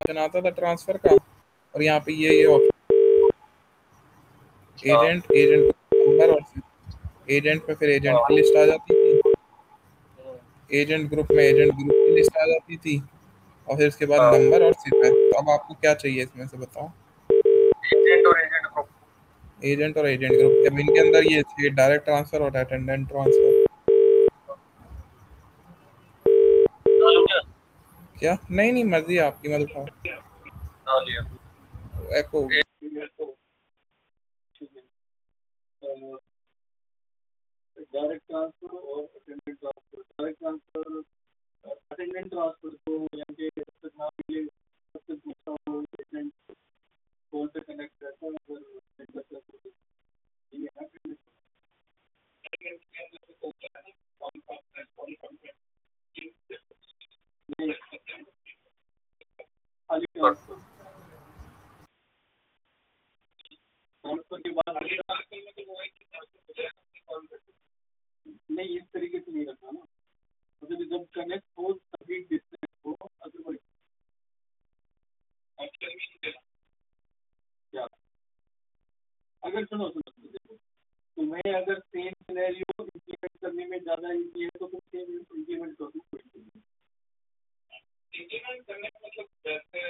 Option आता था transfer का, और यहाँ पे ये ऑप्शन एजेंट, एजेंट नंबर, और एजेंट पे फिर एजेंट की लिस्ट आ जाती थी, एजेंट ग्रुप में एजेंट ग्रुप की लिस्ट आ जाती थी, और फिर उसके बाद नंबर और सिर्फ। तो अब आपको क्या चाहिए इसमें से बताओ? एजेंट और एजेंट ग्रुप। एजेंट और एजेंट ग्रुप, जब इनके अंदर ये डायरेक्ट ट्रांसफर और अटेंडेंट ट्रांसफर। क्या? नहीं नहीं, मर्जी आपकी, मत उठाओ। एको डायरेक्ट ट्रांसफर और attendant transfer. Direct transfer, attendant transfer को यानी कि जब तक ना मिले तब तक पूछता हूँ एजेंट कॉल पे कनेक्ट रहता है, अगर सेंटर से ये है ना खाली ट्रांसफर। ट्रांसफर के बाद नहीं, इस तरीके से नहीं रखना ना, मतलब जब कनेक्ट हो तभी डिस्कनेक्ट हो, अदरवाइज क्या। अगर सुनो सुनो सुनो, देखो तुम्हें अगर सेम सिनेरियो इम्प्लीमेंट करने में ज़्यादा ईजी है तो तुम सेम इम्प्लीमेंट कर दो, कोई दिक्कत नहीं। इम्प्लीमेंट करने का मतलब जैसे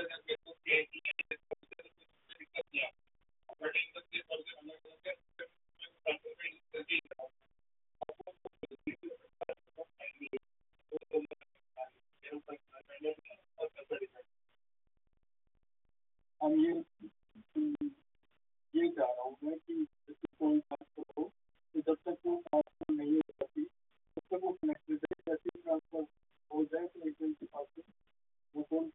हम ये चाह रहा हूँ मैं कि जैसे कोई ट्रांसफर हो तो जब तक वो ट्रांसफर नहीं हो जाती तब तक वो कनेक्टेड है, जैसे ही ट्रांसफर हो जाए तो एजेंट के पास से वो फोन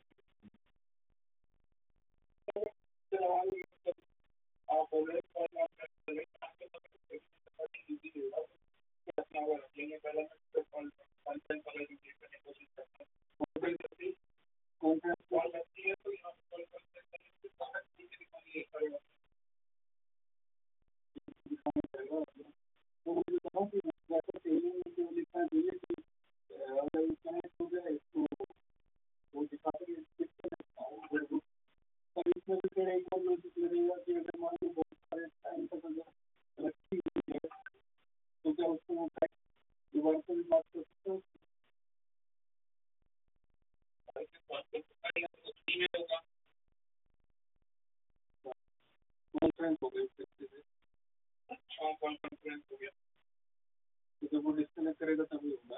कॉन्फ्रेंस हो गई कॉन्फ्रेंस हो गया, तो जब वो डिस्कनेक्ट करेगा तभी होगा।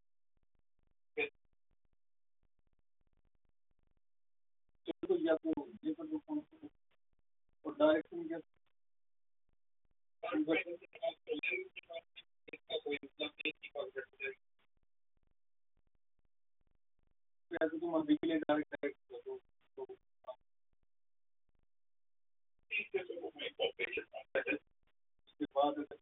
तो या तो ये पर वो फोन और डायरेक्शन क्या ऐसे तुम अभी के लिए डायरेक्ट कर दो तो उसके बाद